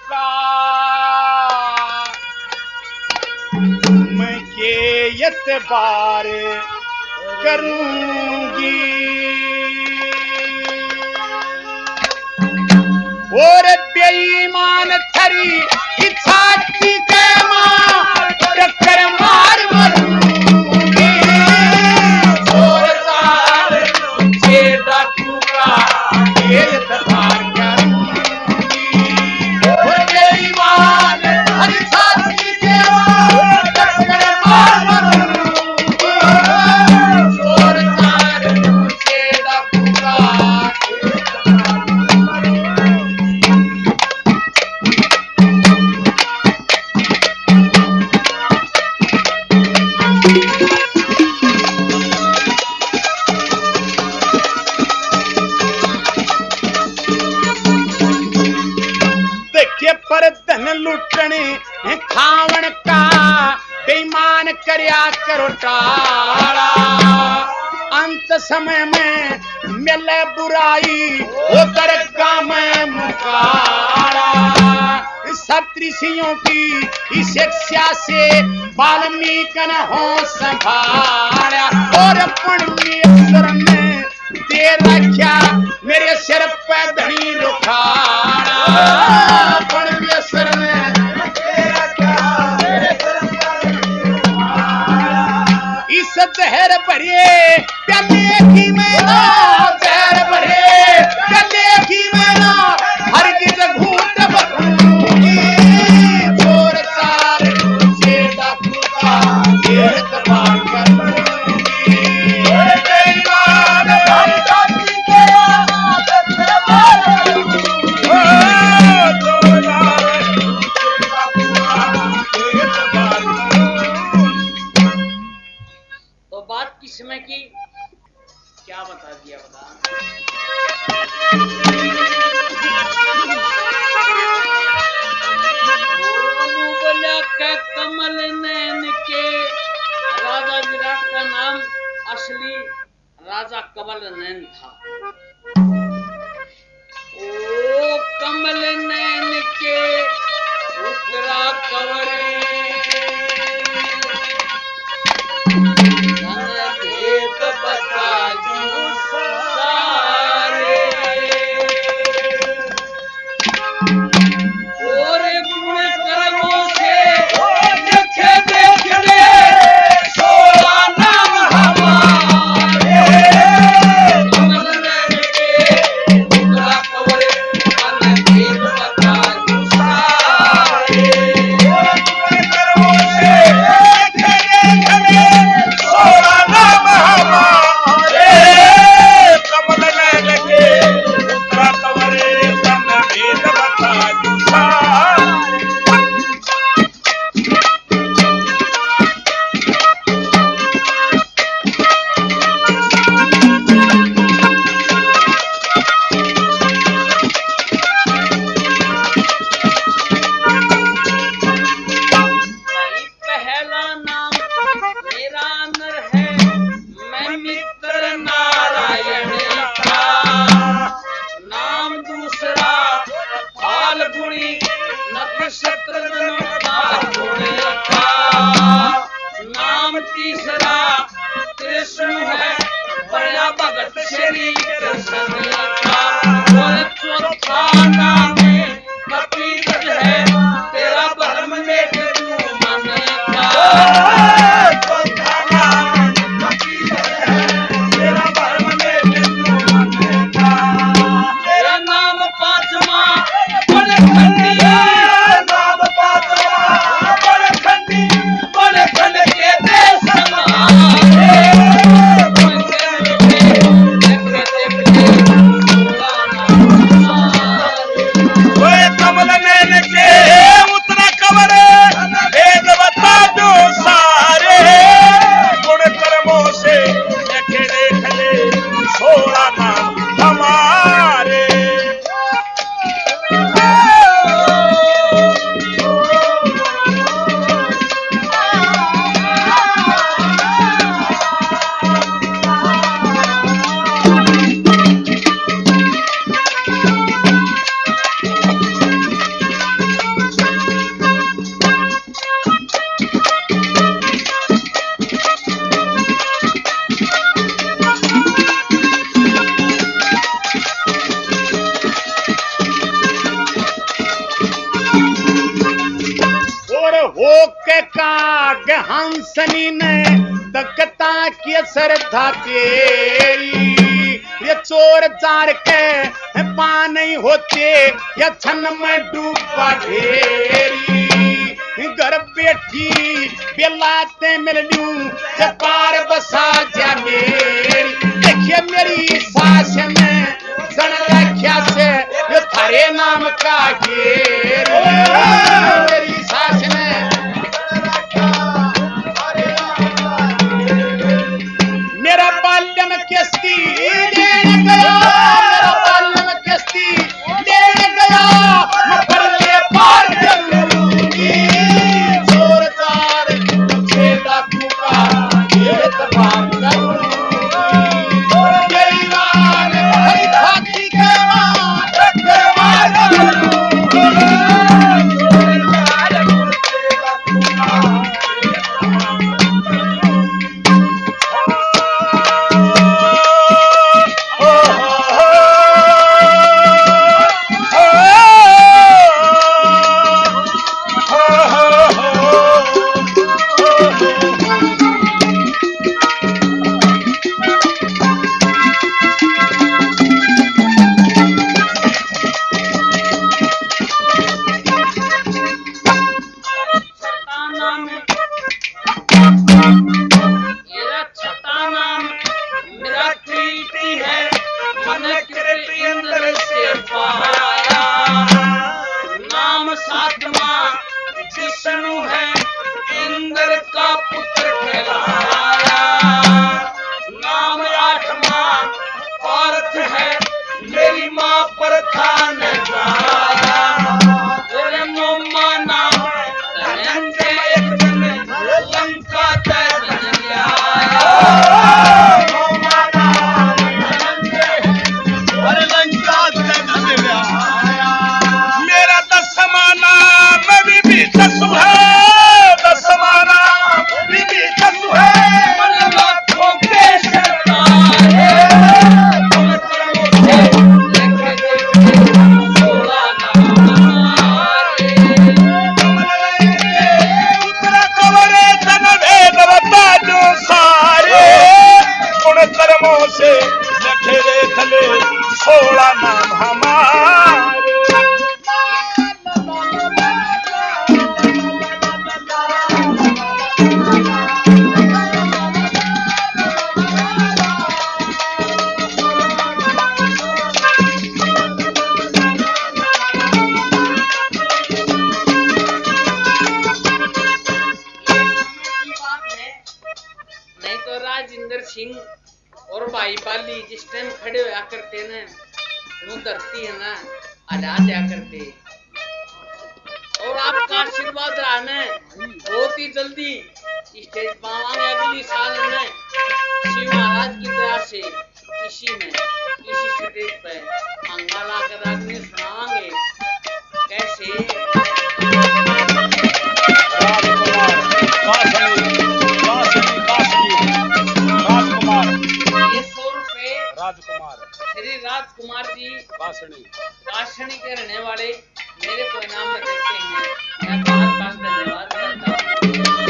का मैं के एतबार करूंगी और बेईमान थरी इच्छा की के मां टक्कर मार मरूंगी और सार मुझे डाकू का एतबार करूंगी और बेईमान थरी इच्छा की के मां टक्कर मार मरूंगी और सार मुझे डाकू का पर धन लुटने खावण का बेईमान करया करो टाड़ा अंत समय में मिले बुराई उतर में मुकाड़ा सप्तऋषियों की इस शिक्षा से वाल्मीकि ने हो संभाला और परमेश्वर ने दे रखा मेरे सिर पे धनी रुखाड़ा परमेश्वर ने दे रखा मेरे सिर पे इस जहर भरे प्याले की मैना जहर भरे प्याले की मैना हरगिज घूट बकूंगी चोर चार मुझे डाकू का एतबार करूंगी बेईमान हर डाकू के तो बात किस समय की क्या बता दिया बता बोला का कमल नैन के राजा विराट का नाम असली राजा कमल नैन था ओ कमल नैन के उतरा कवरे बता सारे और गुण कर्मों से देखे देखने सोला नाम हमारे कमल नैन के उतरा कवरे मन देव बता सारे गुण कर्मों से देखे देखने सोला नाम हमारे कमल नैन के उतरा कवरे मन देव बता पहला नाम मेरा नर है मैं मित्र नारायण का नाम दूसरा फाल्गुनी नक्षत्र गुण का नाम तीसरा कृष्ण है बड़ा भगत श्री कृष्ण का और चौथा नाम कपिल है तेरा ब्रह्म में तू मन का चौथा नाम कपिल है तेरा ब्रह्म में तू मन का तेरा नाम पांचवा बड़खंडी नाम पांचवा बड़खंडी बड़खंड के देश हमारे कमल नैन के उतरा कवरे भेद बता दो सारे गुण कर्मों से देखे देख ले सोला नाम हमारे हो के काग हंसनी ने तकता की श्रद्धा तेरी ये चोर चार के पा नहीं होते या छन में डूबा ढेरी घर बैठी बेलाते मिल लूं जब पार बसा जा मेरी देखिए मेरी सास में जन रख्या से ये थारे नाम का घेर मेरी सास ने मेरा बाल्यम किस्ती देने गया मेरा बाल्यम किस्ती देने गया मैं परले पार करूंगी चोर चार छे डाकू का ये तबाह करूंगी बेईमान हरी खाती के और भाई पाली जिस टाइम खड़े होया करते ना वो धरती है ना हटा दिया करते और आपका आशीर्वाद रहना बहुत ही जल्दी स्टेज पावांगे अगली साल में शिव महाराज की दया से इसी स्टेज पे मंगला कर आदमी सुनाएंगे कैसे राजकुमार श्री राजकुमार जी काशनी के रहने वाले मेरे को इनाम में देते हैं मैं बहुत बहुत धन्यवाद करता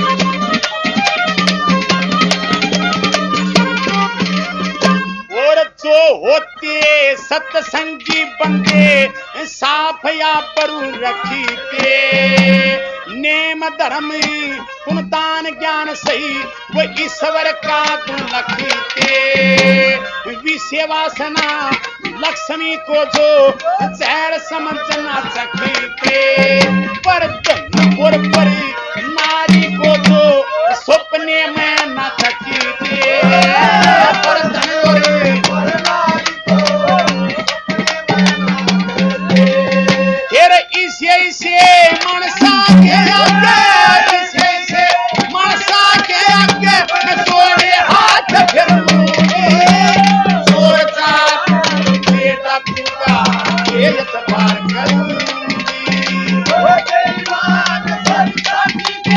हूँ। और जो होते सत्संगी बंदे साफ या बरू रखी के नेम धर्म पुनतान ज्ञान सही वो ईश्वर का तू लखीते विषय वासना लक्ष्मी को जो जहर समझना चखीते पर धन और परी नारी को जो सपने में न थकीते पर धन और नारी को इसे मनसा के आगे इसे मनसा के आगे मैं तोड़े हाथ फिर लूंगी सोचा बेटा पूरा ये तबार करूंगी ओ बेईमान सच्ची के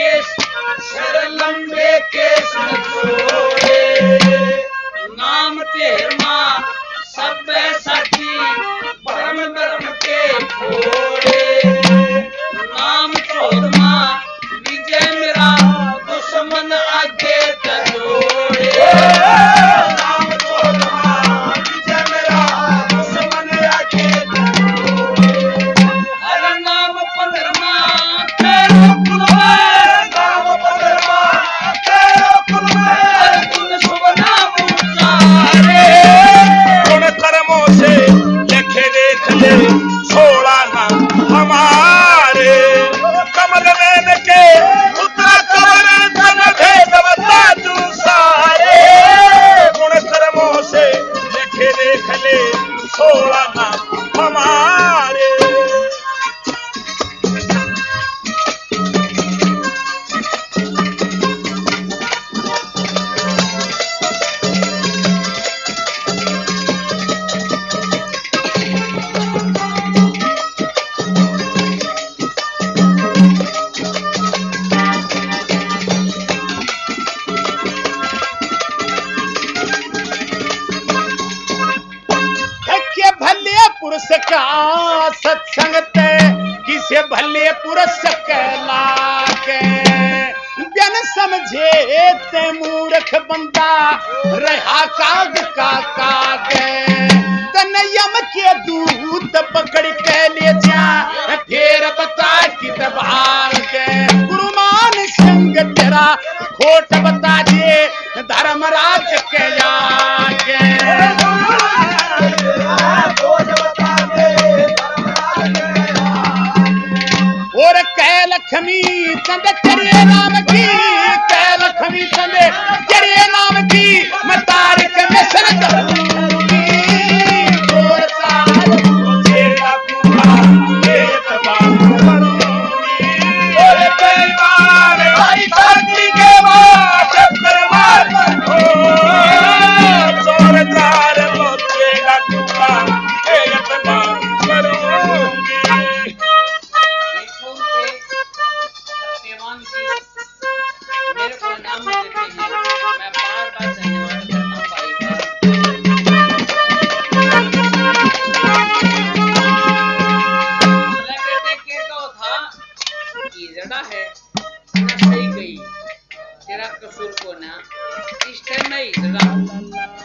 केस सर लंबे केस छोड़े नाम तेरमा सब साथी भरम भरम के फोड़े नाम छोड़ना विजय मेरा दुश्मन आगे तोड़े नाम छोड़ना विजय मेरा दुश्मन आगे तोड़े हर नाम पंद्रमा तेरो कुलवा नाम पंद्रमा तेरो कुलवा तुम शुभ नाम उच्चारे गुण कर्मों से लिखे देख ले छोड़ा ना हमारे कमल नैन के पुत्र कमल धन भेदवता तू सारे गुण कर्मों से लिखे देख ले छोड़ा ना हमारे के भले पुरुष का सत्संगत किसे भले पुरुष कहला के बिन समझे ते मूर्ख बंदा रहा काग का कागे तनयम के दूत पकड़ के ले जा फिर बता कि दबार के गुरुमान संग तेरा खोट बता दे धर्मराज के आगे और कह लक्ष्मी चंद तेरे नाम की कह लक्ष्मी चंद तेरे नाम की मैं तारीख में सर करूंगी और साल तेरा पूरा भेदभाव करूंगी और परिवार भाई शादी के बाद चक्कर मार चोर चार मोचेगा पूरा भेदभाव करूंगी ये सुन के सत्यवान जी मेरे को नाम देते हैं मैं बार बार धन्यवाद करता हूँ भाई का बेटे के तो था कि जड़ा है ना सही गई तेरा कसूर को ना इस टाइम नहीं जड़ा